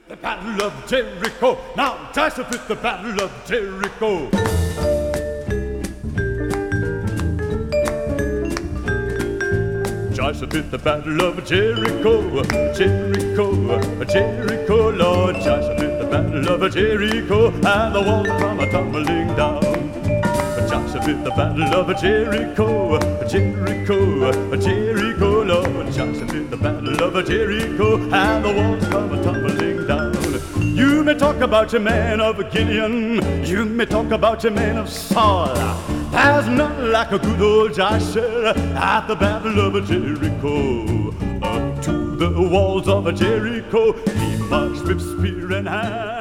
The Battle of Jericho. Now, Joshua, the Battle of Jericho. Joshua did the Battle of Jericho, Jericho, Jericho, Lord. Joshua did the Battle of Jericho, and the walls come a-tumbling down. Joshua did the Battle of Jericho, Jericho, Jericho, Lord. Joshua did the Battle of Jericho, and the walls come a-tumbling down. You may talk about your man of Gideon, you may talk about your man of Saul. There's none like a good old Joshua at the Battle of Jericho. Up to the walls of Jericho he marched with spear in hand.